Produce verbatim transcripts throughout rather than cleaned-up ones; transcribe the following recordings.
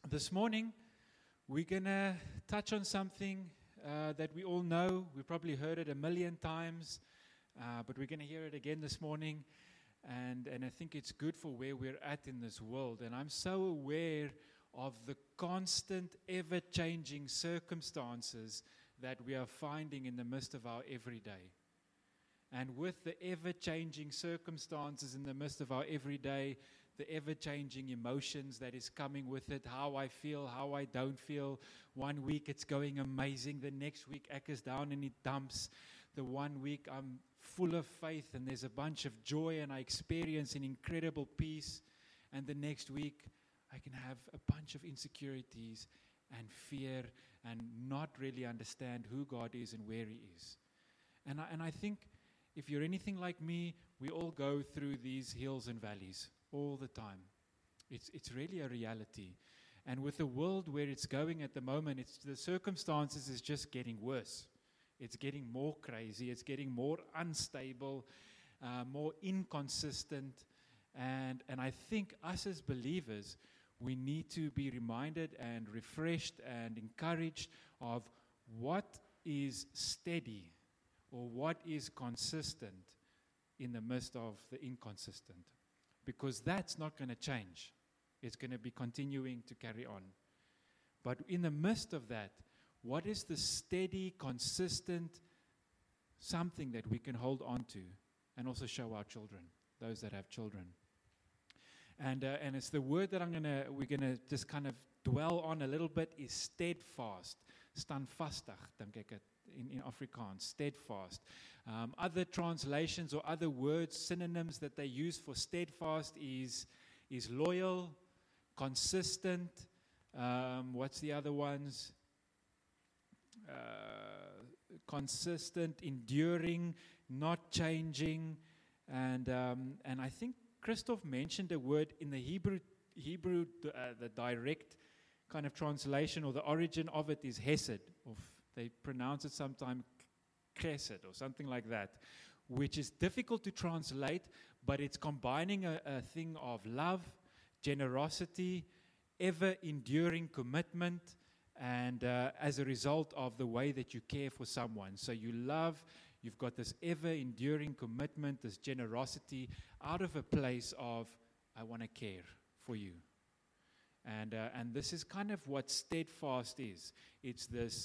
This morning, we're going to touch on something uh, that we all know. We probably heard it a million times, uh, but we're going to hear it again this morning. And, and I think it's good for where we're at in this world. And I'm so aware of the constant, ever-changing circumstances that we are finding in the midst of our everyday. And with the ever-changing circumstances in the midst of our everyday, the ever-changing emotions that is coming with it, how I feel, how I don't feel. One week it's going amazing. The next week Ekka's down in the dumps. The one week I'm full of faith and there's a bunch of joy and I experience an incredible peace. And the next week I can have a bunch of insecurities and fear and not really understand who God is and where He is. And I, and I think if you're anything like me, we all go through these hills and valleys all the time. It's it's really a reality. And with the world where it's going at the moment, it's the circumstances is just getting worse. It's getting more crazy. It's getting more unstable, uh, more inconsistent. And, and I think us as believers, we need to be reminded and refreshed and encouraged of what is steady or what is consistent in the midst of the inconsistent. Because that's not going to change. It's going to be continuing to carry on. But in the midst of that, what is the steady, consistent something that we can hold on to and also show our children, those that have children? And uh, and it's the word that I'm gonna we're gonna just kind of dwell on a little bit is steadfast, standvastig, dink ek het in in Afrikaans, steadfast. Um, other translations or other words, synonyms that they use for steadfast is is loyal, consistent. Um, what's the other ones? Uh, consistent, enduring, not changing, and um, and I think Christoph mentioned a word in the Hebrew Hebrew uh, the direct kind of translation or the origin of it is hesed. Of they pronounce it sometimes chesed or something like that, which is difficult to translate, but it's combining a, a thing of love, generosity, ever-enduring commitment, and uh, as a result of the way that you care for someone. So you love, you've got this ever-enduring commitment, this generosity, out of a place of, I want to care for you. And uh, and this is kind of what steadfast is. It's this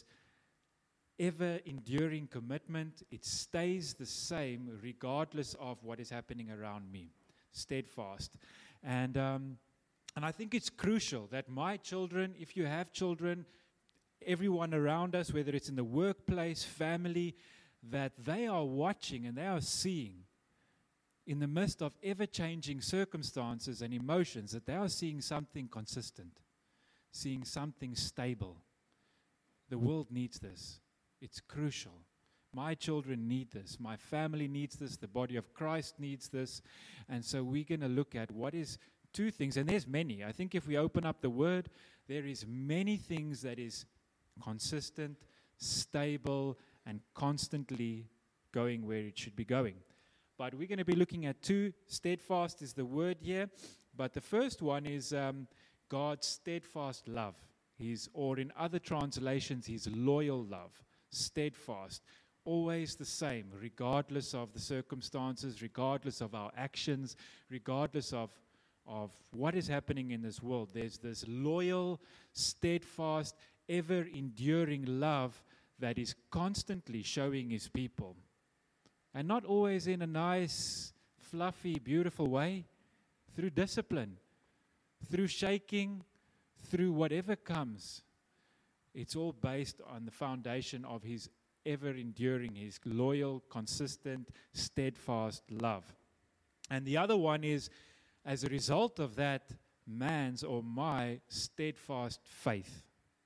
ever-enduring commitment. It stays the same regardless of what is happening around me. Steadfast. And um, and I think it's crucial that my children, if you have children, everyone around us, whether it's in the workplace, family, that they are watching and they are seeing in the midst of ever-changing circumstances and emotions, that they are seeing something consistent, seeing something stable. The world needs this. It's crucial. My children need this. My family needs this. The body of Christ needs this. And so we're going to look at what is two things, and there's many. I think if we open up the Word, there is many things that is consistent, stable, and constantly going where it should be going. But we're going to be looking at two. Steadfast is the word here. But the first one is um, God's steadfast love. His, or in other translations, His loyal love. Steadfast. Always the same, regardless of the circumstances, regardless of our actions, regardless of, of what is happening in this world. There's this loyal, steadfast, ever-enduring love that is constantly showing His people. And not always in a nice, fluffy, beautiful way. Through discipline, through shaking, through whatever comes. It's all based on the foundation of His ever-enduring, His loyal, consistent, steadfast love. And the other one is, as a result of that, man's or my steadfast faith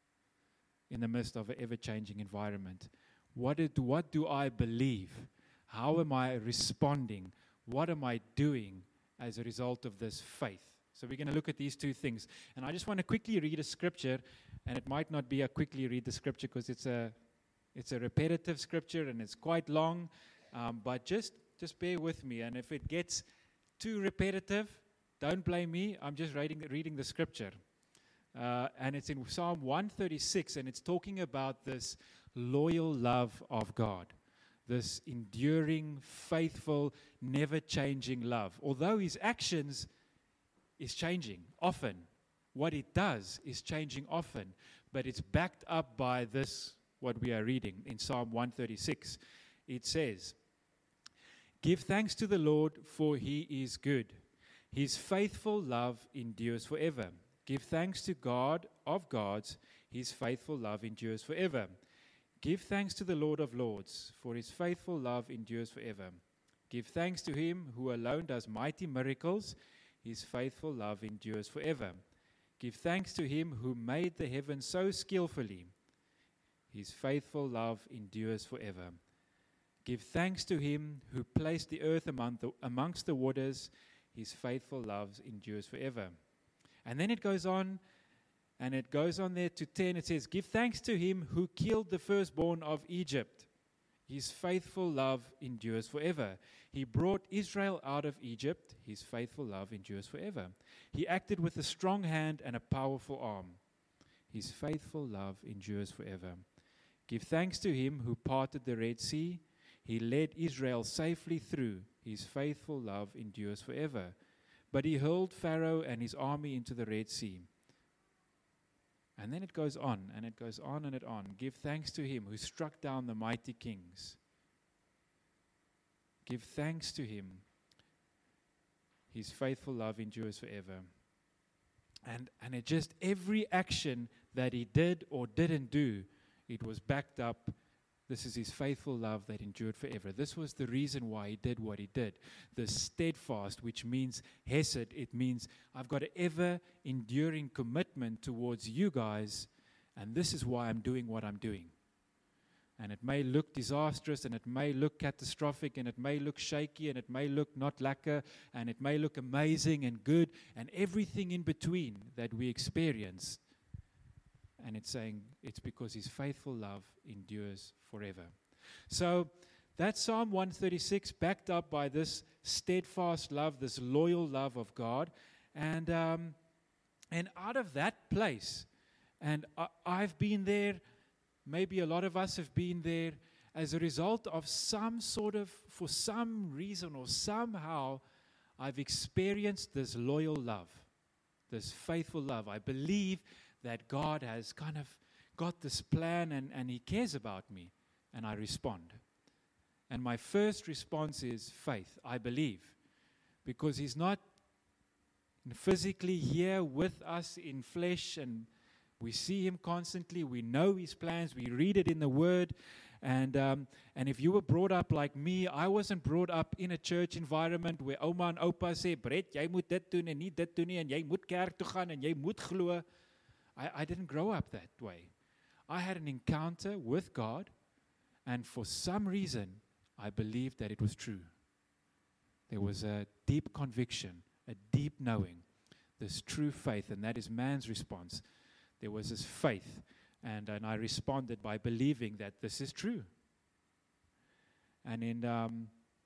in the midst of an ever-changing environment. What did, what do I believe? How am I responding? What am I doing as a result of this faith? So we're going to look at these two things. And I just want to quickly read a scripture, and it might not be a quickly read the scripture because it's a it's a repetitive scripture and it's quite long, um, but just, just bear with me. And if it gets too repetitive, don't blame me. I'm just reading, reading the scripture. Uh, and it's in Psalm one thirty-six, and it's talking about this loyal love of God, this enduring, faithful, never-changing love. Although his actions is changing often, what it does is changing often, but it's backed up by this, what we are reading in Psalm one thirty-six. It says, "Give thanks to the Lord, for he is good. His faithful love endures forever. Give thanks to God of gods, his faithful love endures forever. Give thanks to the Lord of lords, for his faithful love endures forever. Give thanks to him who alone does mighty miracles, his faithful love endures forever. Give thanks to him who made the heavens so skillfully, his faithful love endures forever. Give thanks to him who placed the earth among the, amongst the waters, his faithful love endures forever." And then it goes on, and it goes on there to ten. It says, "Give thanks to him who killed the firstborn of Egypt. His faithful love endures forever. He brought Israel out of Egypt. His faithful love endures forever. He acted with a strong hand and a powerful arm. His faithful love endures forever. Give thanks to him who parted the Red Sea. He led Israel safely through. His faithful love endures forever. But he hurled Pharaoh and his army into the Red Sea." And then it goes on, and it goes on and it on. "Give thanks to him who struck down the mighty kings. Give thanks to him. His faithful love endures forever." And, and it just, every action that he did or didn't do, it was backed up. This is his faithful love that endured forever. This was the reason why he did what he did. The steadfast, which means hesed, it means I've got an ever enduring commitment towards you guys, and this is why I'm doing what I'm doing. And it may look disastrous, and it may look catastrophic, and it may look shaky, and it may look not lekker, and it may look amazing and good, and everything in between that we experience. And it's saying it's because his faithful love endures forever. So that's Psalm one thirty-six, backed up by this steadfast love, this loyal love of God. And um, and out of that place, and I, I've been there, maybe a lot of us have been there, as a result of some sort of, for some reason or somehow, I've experienced this loyal love, this faithful love. I believe that God has kind of got this plan, and, and he cares about me, and I respond. And my first response is faith. I believe, because he's not physically here with us in flesh, and we see him constantly. We know his plans. We read it in the Word. And um, and if you were brought up like me, I wasn't brought up in a church environment where Oma and Opa sê, "Brett, jy moet dit doen en nie dit doen nie, en jy moet kerk toe gaan en jy moet glo." I, I didn't grow up that way. I had an encounter with God, and for some reason, I believed that it was true. There was a deep conviction, a deep knowing, this true faith, and that is man's response. There was this faith, and, and I responded by believing that this is true. And in um,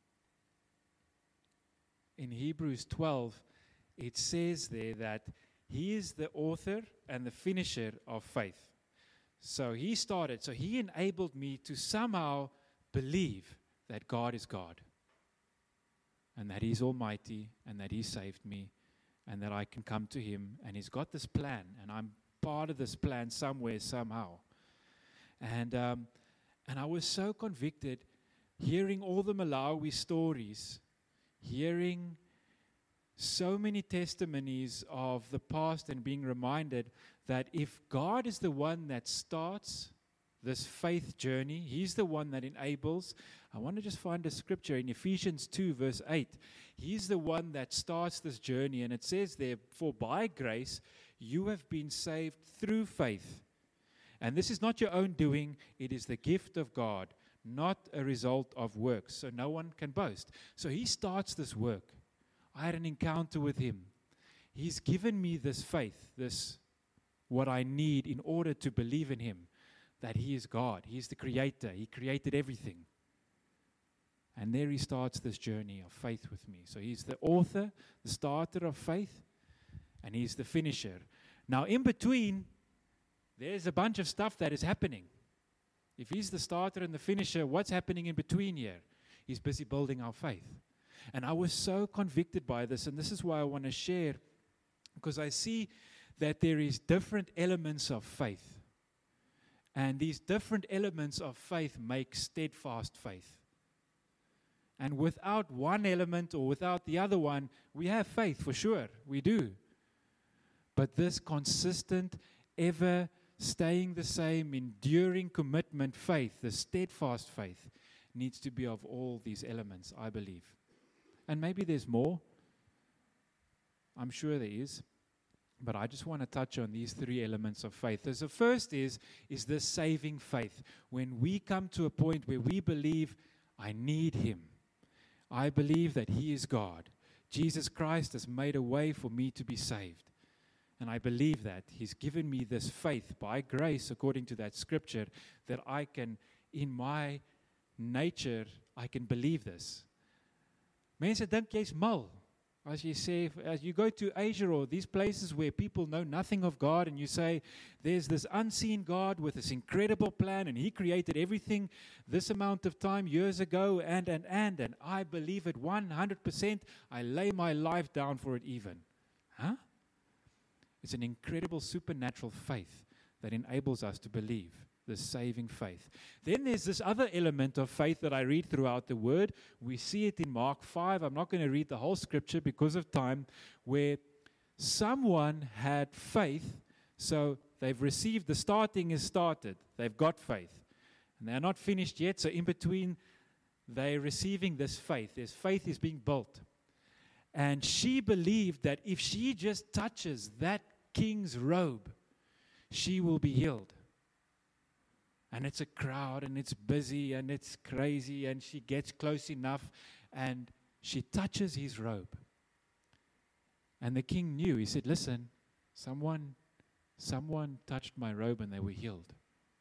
in Hebrews twelve, it says there that he is the author and the finisher of faith. So he started, so he enabled me to somehow believe that God is God, and that he's almighty, and that he saved me, and that I can come to him, and he's got this plan, and I'm part of this plan somewhere, somehow. And um, and I was so convicted, hearing all the Malawi stories, hearing so many testimonies of the past, and being reminded that if God is the one that starts this faith journey, he's the one that enables. I want to just find a scripture in Ephesians two verse eight. He's the one that starts this journey, and it says there, "For by grace you have been saved through faith. And this is not your own doing, it is the gift of God, not a result of works, so no one can boast." So he starts this work. I had an encounter with him. He's given me this faith, this what I need in order to believe in him, that he is God. He's the creator. He created everything. And there he starts this journey of faith with me. So he's the author, the starter of faith, and he's the finisher. Now, in between, there's a bunch of stuff that is happening. If he's the starter and the finisher, what's happening in between here? He's busy building our faith. And I was so convicted by this, and this is why I want to share, because I see that there is different elements of faith. And these different elements of faith make steadfast faith. And without one element or without the other one, we have faith for sure. We do. But this consistent, ever staying the same, enduring commitment faith, the steadfast faith, needs to be of all these elements, I believe. And maybe there's more. I'm sure there is. But I just want to touch on these three elements of faith. So the first is, is this saving faith. When we come to a point where we believe, I need Him. I believe that He is God. Jesus Christ has made a way for me to be saved. And I believe that He's given me this faith by grace, according to that scripture, that I can, in my nature, I can believe this. Mense dink jy's mal. As you say, as you go to Asia or these places where people know nothing of God, and you say, there's this unseen God with this incredible plan, and He created everything this amount of time years ago, and, and, and, and I believe it one hundred percent. I lay my life down for it even. Huh? It's an incredible supernatural faith that enables us to believe. The saving faith. Then there's this other element of faith that I read throughout the Word. We see it in Mark five. I'm not going to read the whole scripture because of time, where someone had faith, so they've received, the starting is started. They've got faith. And they're not finished yet, so in between, they're receiving this faith. This faith is being built. And she believed that if she just touches that king's robe, she will be healed. And it's a crowd, and it's busy, and it's crazy, and she gets close enough, and she touches his robe. And the king knew. He said, listen, someone, someone touched my robe, and they were healed.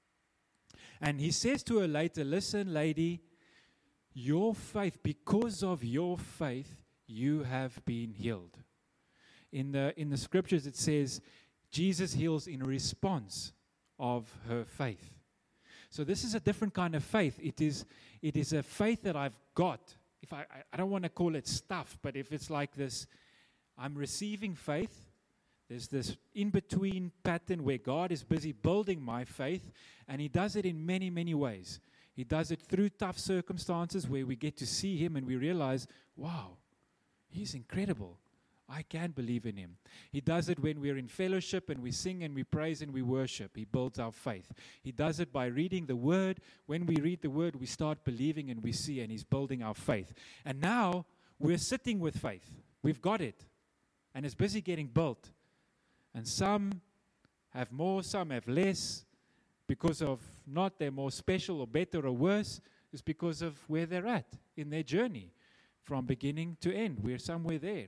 And he says to her later, listen, lady, your faith, because of your faith, you have been healed. In the, in the scriptures, it says, Jesus heals in response of her faith. So this is a different kind of faith. It is, it is a faith that I've got. If I, I don't want to call it stuff, but if it's like this, I'm receiving faith. There's this in-between pattern where God is busy building my faith, and He does it in many, many ways. He does it through tough circumstances where we get to see Him and we realize, wow, He's incredible. I can believe in Him. He does it when we're in fellowship and we sing and we praise and we worship. He builds our faith. He does it by reading the Word. When we read the Word, we start believing and we see, and He's building our faith. And now we're sitting with faith. We've got it. And it's busy getting built. And some have more, some have less, because of not they're more special or better or worse. It's because of where they're at in their journey from beginning to end. We're somewhere there.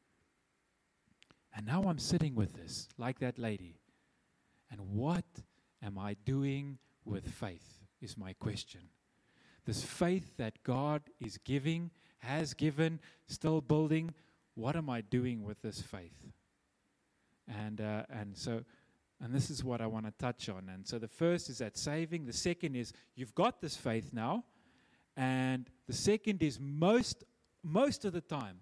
And now I'm sitting with this, like that lady. And what am I doing with faith, is my question. This faith that God is giving, has given, still building, what am I doing with this faith? And uh, and so, and this is what I want to touch on. And so the first is that saving. The second is, you've got this faith now. And the second is, most, most of the time,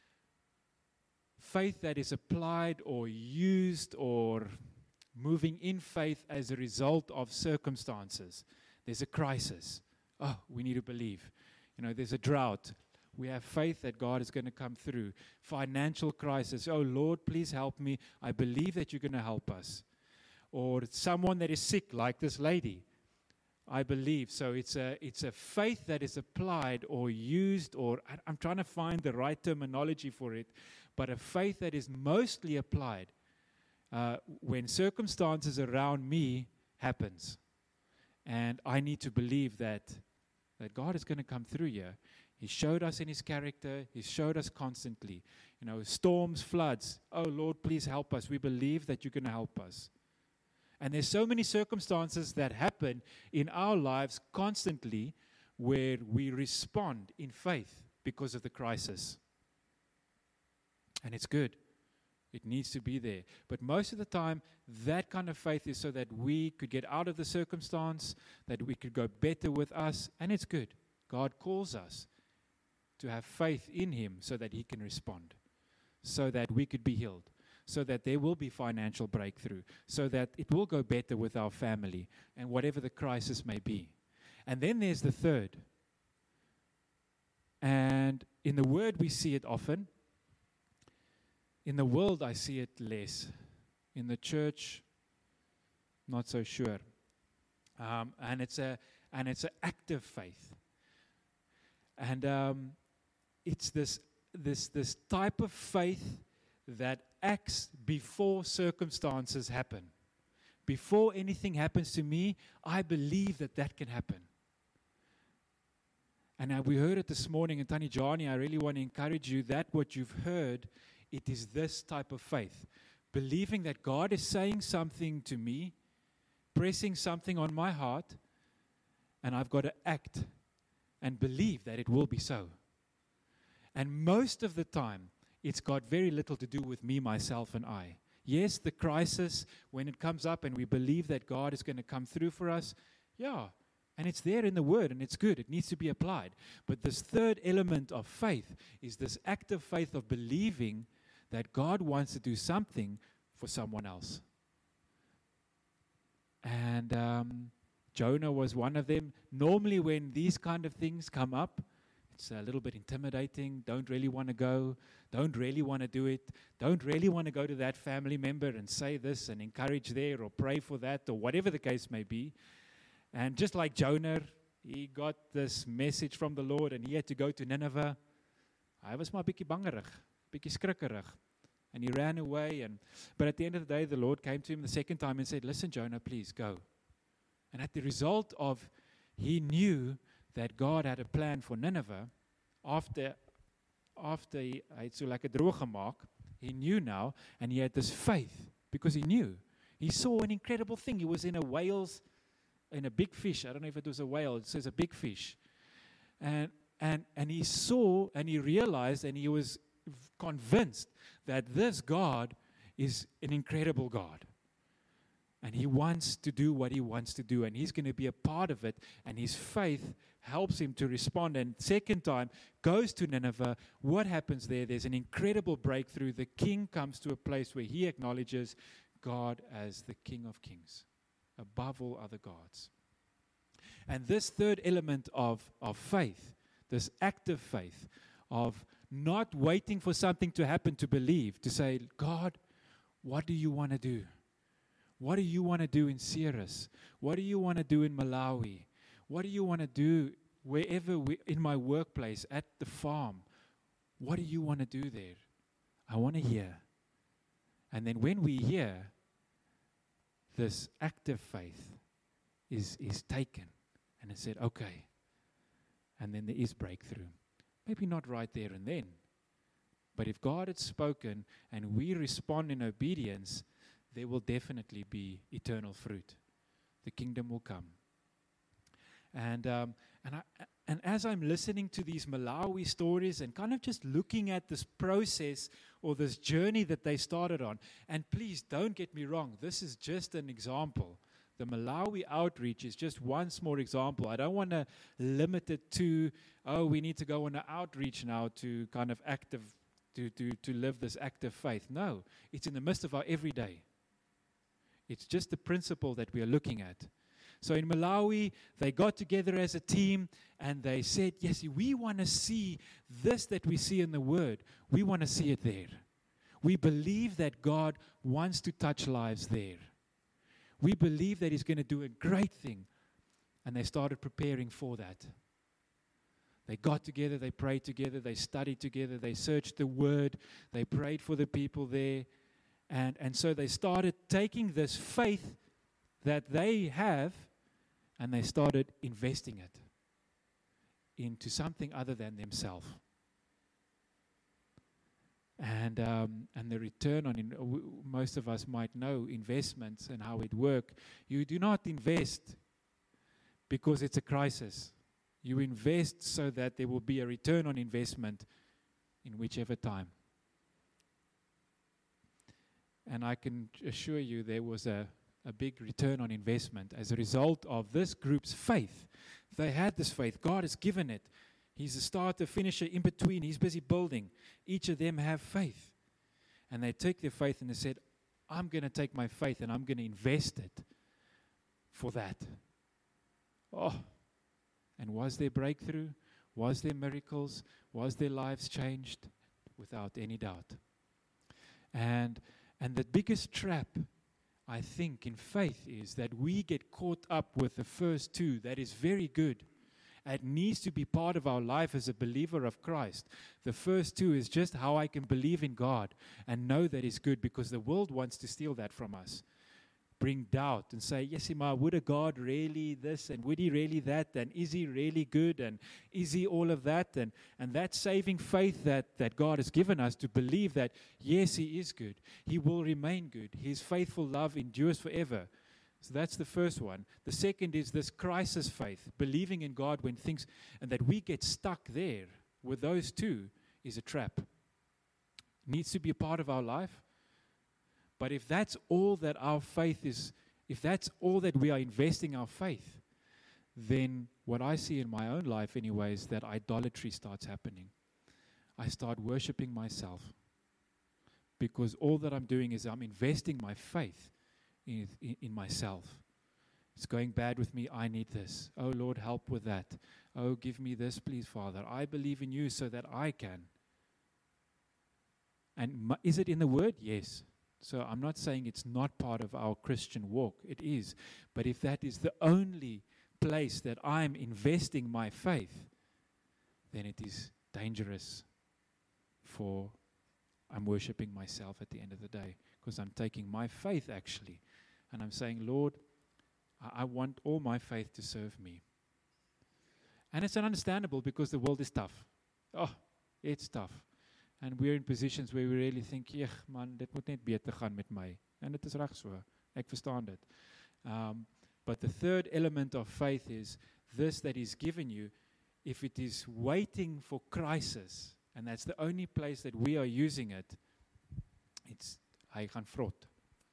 faith that is applied or used or moving in faith as a result of circumstances. There's a crisis. Oh, we need to believe. You know, there's a drought. We have faith that God is going to come through. Financial crisis. Oh, Lord, please help me. I believe that you're going to help us. Or someone that is sick, like this lady. I believe. So it's a it's a faith that is applied or used, or I, I'm trying to find the right terminology for it, but a faith that is mostly applied uh, when circumstances around me happens. And I need to believe that, that God is going to come through here. He showed us in His character. He showed us constantly. You know, storms, floods. Oh, Lord, please help us. We believe that you're going to help us. And there's so many circumstances that happen in our lives constantly where we respond in faith because of the crisis. And it's good. It needs to be there. But most of the time, that kind of faith is so that we could get out of the circumstance, that we could go better with us, and it's good. God calls us to have faith in Him so that He can respond, so that we could be healed, so that there will be financial breakthrough, so that it will go better with our family, and whatever the crisis may be. And then there's the third. And in the Word we see it often. In the world I see it less. In the church, not so sure. Um, and it's a and it's an active faith. And um, it's this this this type of faith that acts before circumstances happen. Before anything happens to me, I believe that that can happen. And uh, we heard it this morning, and Tani Jani, I really want to encourage you that what you've heard, it is this type of faith. Believing that God is saying something to me, pressing something on my heart, and I've got to act and believe that it will be so. And most of the time, it's got very little to do with me, myself, and I. Yes, the crisis, when it comes up and we believe that God is going to come through for us, yeah, and it's there in the Word, and it's good. It needs to be applied. But this third element of faith is this active faith of believing that God wants to do something for someone else. And um, Jonah was one of them. Normally when these kind of things come up, it's a little bit intimidating. Don't really want to go. Don't really want to do it. Don't really want to go to that family member and say this and encourage there or pray for that or whatever the case may be. And just like Jonah, he got this message from the Lord and he had to go to Nineveh. Hy was maar bietjie bangerig, bietjie skrikkerig. And he ran away. And but at the end of the day, the Lord came to him the second time and said, listen, Jonah, please go. And at the result of, he knew that God had a plan for Nineveh, after, after hy, hy het so lekker droog gemaak, he knew now, and he had this faith, because he knew. He saw an incredible thing. He was in a whale's, in a big fish. I don't know if it was a whale. It says a big fish. And, and, and he saw, and he realized, and he was convinced that this God is an incredible God. And he wants to do what he wants to do, and he's going to be a part of it, and his faith helps him to respond. And second time, goes to Nineveh. What happens there? There's an incredible breakthrough. The king comes to a place where he acknowledges God as the King of Kings, above all other gods. And this third element of, of faith, this active faith, of not waiting for something to happen to believe, to say, God, what do you want to do? What do you want to do in Ceres? What do you want to do in Malawi? What do you want to do wherever, we, in my workplace, at the farm? What do you want to do there? I want to hear. And then when we hear, this active faith is, is taken. And it said, okay. And then there is breakthrough. Maybe not right there and then. But if God had spoken and we respond in obedience, there will definitely be eternal fruit. The kingdom will come. And um, and I, and as I'm listening to these Malawi stories and kind of just looking at this process or this journey that they started on, and please don't get me wrong, this is just an example. The Malawi outreach is just one small example. I don't want to limit it to, oh, we need to go on an outreach now to kind of active, to, to, to live this active faith. No, it's in the midst of our everyday. It's just the principle that we are looking at. So in Malawi, they got together as a team and they said, yes, we want to see this that we see in the Word. We want to see it there. We believe that God wants to touch lives there. We believe that He's going to do a great thing. And they started preparing for that. They got together, they prayed together, they studied together, they searched the Word, they prayed for the people there. And, and so they started taking this faith that they have and they started investing it into something other than themselves. And um, and the return on, in, w- most of us might know investments and how it works. You do not invest because it's a crisis. You invest so that there will be a return on investment in whichever time. And I can assure you there was a, a big return on investment as a result of this group's faith. They had this faith. God has given it. He's a starter, finisher, in between. He's busy building. Each of them have faith. And they took their faith and they said, I'm going to take my faith and I'm going to invest it for that. Oh, and was there breakthrough? Was there miracles? Was their lives changed? Without any doubt. And and the biggest trap, I think, in faith is that we get caught up with the first two. That is very good. It needs to be part of our life as a believer of Christ. The first two is just how I can believe in God and know that He's good, because the world wants to steal that from us. Bring doubt and say, yes, Ima, would a God really this, and would He really that, and is He really good, and is He all of that, and, and that saving faith that, that God has given us to believe that, yes, He is good. He will remain good. His faithful love endures forever. So that's the first one. The second is this crisis faith, believing in God when things, and that we get stuck there with those two is a trap. Needs to be a part of our life. But if that's all that our faith is, if that's all that we are investing our faith, then what I see in my own life anyway is that idolatry starts happening. I start worshiping myself because all that I'm doing is I'm investing my faith in, in, in myself. It's going bad with me. I need this. Oh, Lord, help with that. Oh, give me this, please, Father. I believe in you so that I can. And my, is it in the Word? Yes. So I'm not saying it's not part of our Christian walk. It is. But if that is the only place that I'm investing my faith, then it is dangerous, for I'm worshiping myself at the end of the day, because I'm taking my faith actually and I'm saying, Lord, I, I want all my faith to serve me. And it's understandable because the world is tough. Oh, it's tough. And we're in positions where we really think, "Eg man, dit moet net beter gaan met my." En dit is reg so. Ek verstaan dit. Um, but the third element of faith is this that is given you, if it is waiting for crisis, and that's the only place that we are using it, it's hy gaan vrot.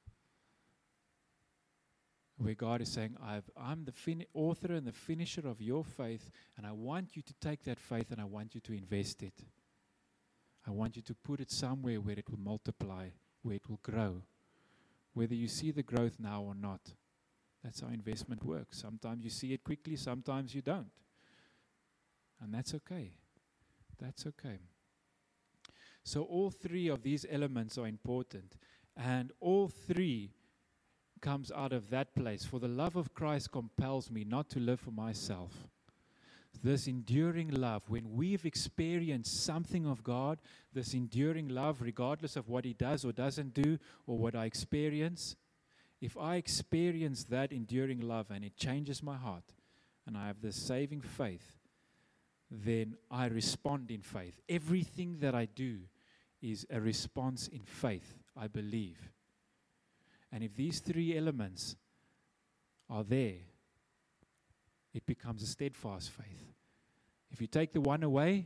Where God is saying, I've, I'm the fin- author and the finisher of your faith, and I want you to take that faith and I want you to invest it. I want you to put it somewhere where it will multiply, where it will grow. Whether you see the growth now or not, that's how investment works. Sometimes you see it quickly, sometimes you don't. And that's okay. That's okay. So all three of these elements are important. And all three comes out of that place. For the love of Christ compels me not to live for myself. This enduring love, when we've experienced something of God, this enduring love, regardless of what He does or doesn't do, or what I experience, if I experience that enduring love and it changes my heart, and I have this saving faith, then I respond in faith. Everything that I do is a response in faith, I believe. And if these three elements are there, it becomes a steadfast faith. If you take the one away,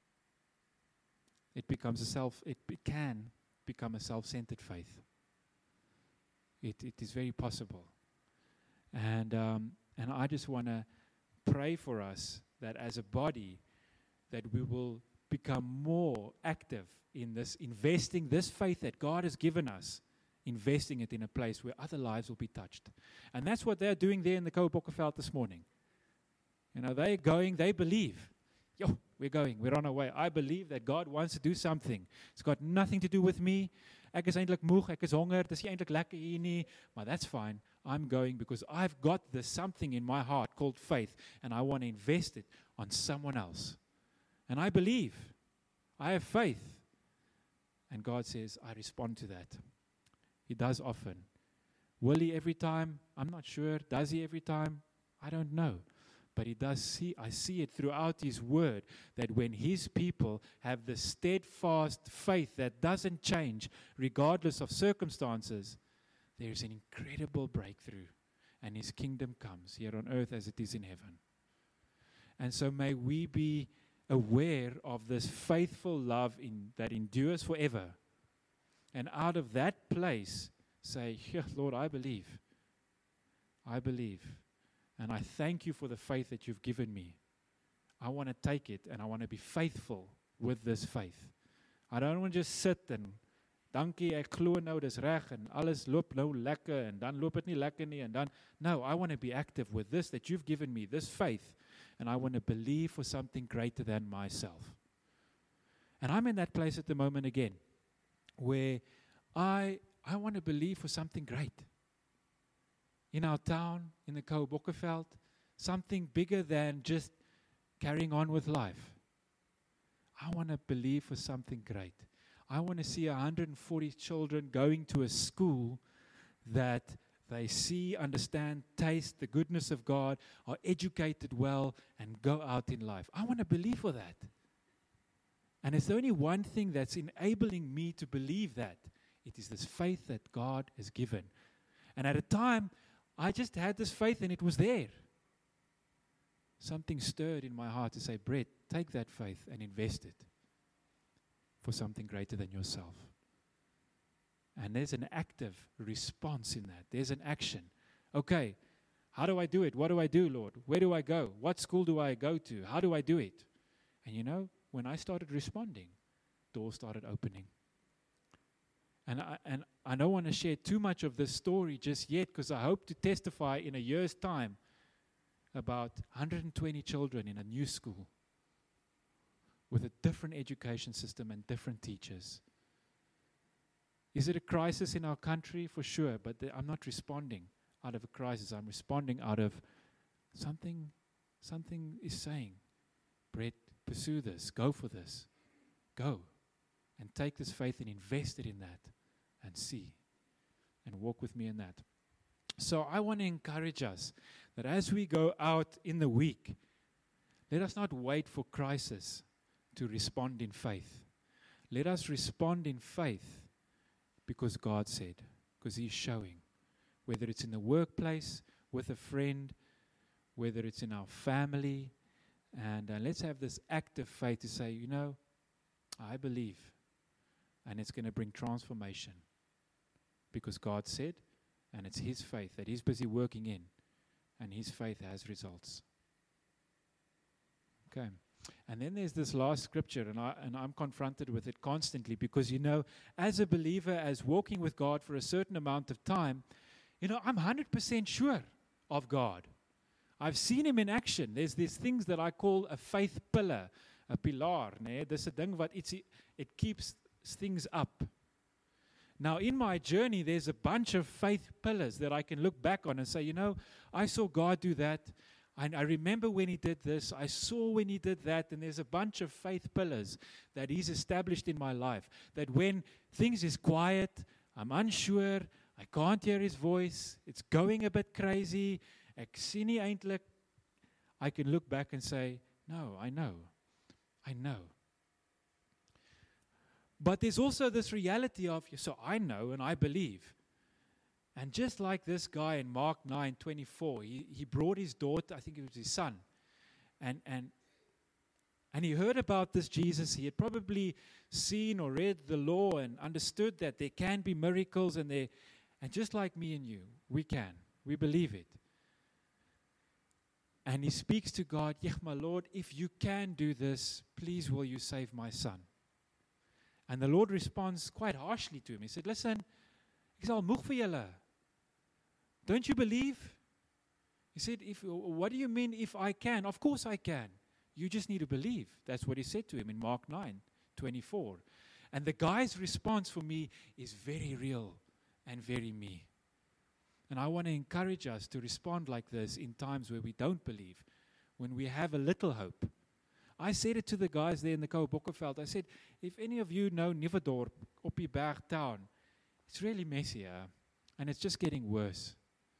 it becomes a self, it, it can become a self-centered faith. It, it is very possible. And, um, and I just want to pray for us that as a body, that we will become more active in this, investing this faith that God has given us, investing it in a place where other lives will be touched. And that's what they're doing there in the Koopbokkenveld this morning. You know, they're going, they believe. Yo, we're going, we're on our way. I believe that God wants to do something. It's got nothing to do with me. Ek is eintlik moeg, ek is honger, dis nie eintlik lekker hier nie, maar that's fine. I'm going because I've got this something in my heart called faith, and I want to invest it on someone else. And I believe. I have faith. And God says, I respond to that. He does often. Will He every time? I'm not sure. Does He every time? I don't know. But He does see, I see it throughout His Word, that when His people have the steadfast faith that doesn't change regardless of circumstances, there is an incredible breakthrough, and His kingdom comes here on earth as it is in heaven. And so may we be aware of this faithful love in, that endures forever, And out of that place, say, yeah, Lord, I believe. I believe. And I thank you for the faith that you've given me. I want to take it and I want to be faithful with this faith. I don't want to just sit and dankie, ek glo nou dis reg en alles loop nou lekker en dan loop dit nie lekker nie en dan no, I want to be active with this that you've given me, this faith, and I want to believe for something greater than myself. And I'm in that place at the moment again where I I want to believe for something great. In our town, in the Ko Bokkeveld, something bigger than just carrying on with life. I want to believe for something great. I want to see one hundred forty children going to a school that they see, understand, taste the goodness of God, are educated well, and go out in life. I want to believe for that. And it's only one thing that's enabling me to believe that. It is this faith that God has given. And at a time, I just had this faith and it was there. Something stirred in my heart to say, Brett, take that faith and invest it for something greater than yourself. And there's an active response in that. There's an action. Okay, how do I do it? What do I do, Lord? Where do I go? What school do I go to? How do I do it? And you know, when I started responding, doors started opening. And I, and I don't want to share too much of this story just yet because I hope to testify in a year's time about one hundred twenty children in a new school with a different education system and different teachers. Is it a crisis in our country? For sure, but the, I'm not responding out of a crisis. I'm responding out of something, something is saying, Brett, pursue this, go for this, go and take this faith and invest it in that and see and walk with me in that. So I want to encourage us that as we go out in the week, let us not wait for crisis to respond in faith. Let us respond in faith because God said, because He's showing. Whether it's in the workplace, with a friend, whether it's in our family, and uh, let's have this active faith to say, you know, I believe, and it's going to bring transformation because God said, and it's His faith that He's busy working in, and His faith has results. Okay. And then there's this last scripture, and, I, and I'm confronted with it constantly because, you know, as a believer, as walking with God for a certain amount of time, you know, I'm one hundred percent sure of God. I've seen Him in action. There's these things that I call a faith pillar, a pilar. Nee? Dis 'n ding wat ietsie, it keeps things up. Now, in my journey, there's a bunch of faith pillars that I can look back on and say, you know, I saw God do that. And I remember when He did this, I saw when He did that, and there's a bunch of faith pillars that He's established in my life. That when things is quiet, I'm unsure, I can't hear His voice, it's going a bit crazy, ek sien nie eintlik, I can look back and say, no, I know, I know. But there's also this reality of, so I know and I believe. And just like this guy in Mark nine twenty-four, he, he brought his daughter, I think it was his son, and, and, and he heard about this Jesus. He had probably seen or read the law and understood that there can be miracles, and, there, and just like me and you, we can. We believe it. And he speaks to God, yeah, my Lord, if you can do this, please will you save my son? And the Lord responds quite harshly to him. He said, listen, ek is al moeg vir julle. Don't you believe? He said, "If what do you mean if I can? Of course I can. You just need to believe." That's what he said to him in Mark nine twenty-four. And the guy's response for me is very real and very me. And I want to encourage us to respond like this in times where we don't believe, when we have a little hope. I said it to the guys there in the Ko Bokkeveld. I said, if any of you know Nieuwedorp, op die berg town, it's really messy here, and it's just getting worse.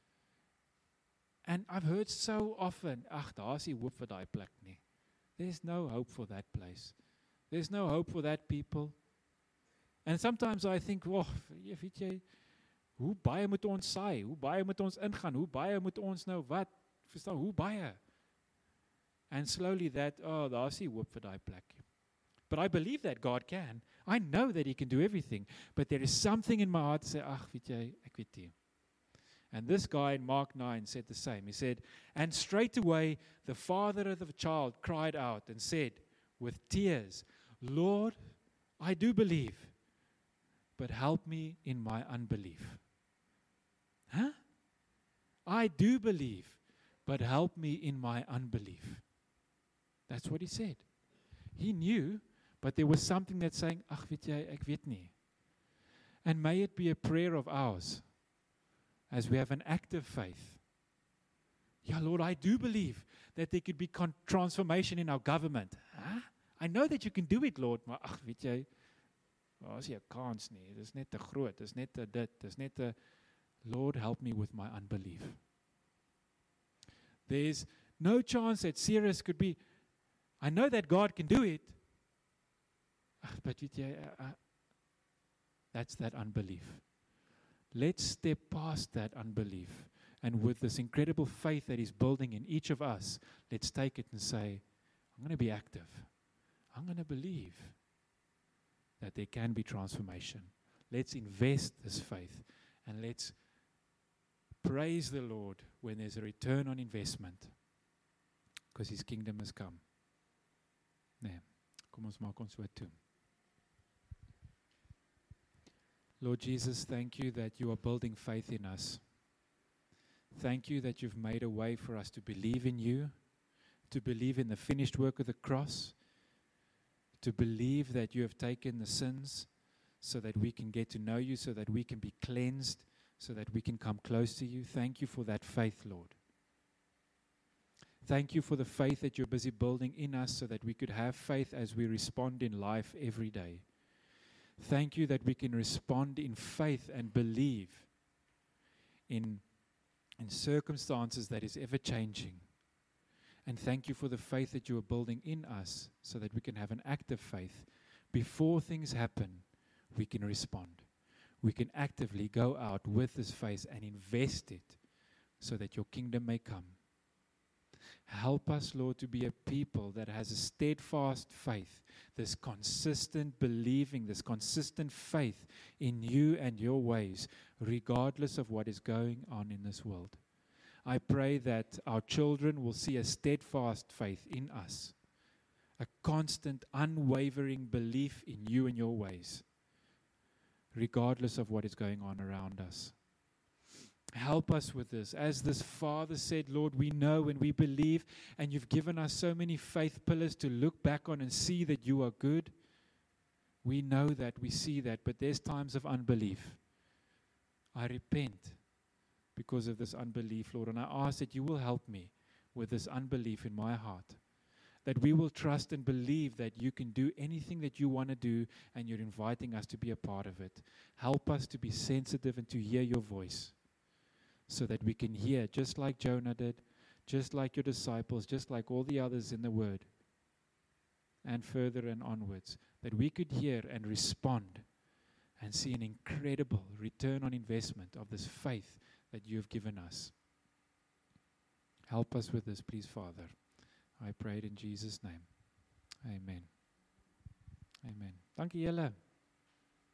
And I've heard so often, ag, daar's nie hoop vir daai plek nie. There's no hope for that place. There's no hope for that people. And sometimes I think, oh, weet jy, hoe baie moet ons saai? Hoe baie moet ons ingaan? Hoe baie moet ons nou wat? Verstaan, hoe baie? And slowly that, oh, daar's nie hoop vir daai plek. but I believe that God can. I know that He can do everything. But there is something in my heart to say, ach, weet jy, ek weet nie. And this guy in Mark nine said the same. He said, and straightway the father of the child cried out and said with tears, Lord, I do believe, but help me in my unbelief. Huh? I do believe, but help me in my unbelief. That's what he said. He knew, but there was something that's saying, ach, weet jy, ek weet nie. And may it be a prayer of ours as we have an active faith. Yeah, Lord, I do believe that there could be con- transformation in our government. Huh? I know that you can do it, Lord, maar ach, weet jy, daar is nie 'n kans nie. Dis net te groot, dis net te dit, dis net te Lord, help me with my unbelief. There's no chance that Ceres could be, I know that God can do it, but weet jy, uh, uh, that's that unbelief. Let's step past that unbelief. And with this incredible faith that He's building in each of us, let's take it and say, I'm going to be active. I'm going to believe that there can be transformation. Let's invest this faith and let's praise the Lord when there's a return on investment, because His kingdom has come. Nee, kom ons maak ons so toe. Lord Jesus, thank you that you are building faith in us. Thank you that you've made a way for us to believe in you, to believe in the finished work of the cross, to believe that you have taken the sins so that we can get to know you, so that we can be cleansed, so that we can come close to you. Thank you for that faith, Lord. Thank you for the faith that you're busy building in us so that we could have faith as we respond in life every day. Thank you that we can respond in faith and believe in, in circumstances that is ever changing. And thank you for the faith that you are building in us so that we can have an active faith. Before things happen, we can respond. We can actively go out with this faith and invest it so that your kingdom may come. Help us, Lord, to be a people that has a steadfast faith, this consistent believing, this consistent faith in you and your ways, regardless of what is going on in this world. I pray that our children will see a steadfast faith in us, a constant, unwavering belief in you and your ways, regardless of what is going on around us. Help us with this. As this father said, Lord, we know and we believe, and you've given us so many faith pillars to look back on and see that you are good. We know that, we see that, but there's times of unbelief. I repent because of this unbelief, Lord, and I ask that you will help me with this unbelief in my heart, that we will trust and believe that you can do anything that you want to do, and you're inviting us to be a part of it. Help us to be sensitive and to hear your voice, so that we can hear, just like Jonah did, just like your disciples, just like all the others in the Word, and further and onwards, that we could hear and respond and see an incredible return on investment of this faith that you have given us. Help us with this, please, Father. I pray it in Jesus' name. Amen. Amen. Dankie julle.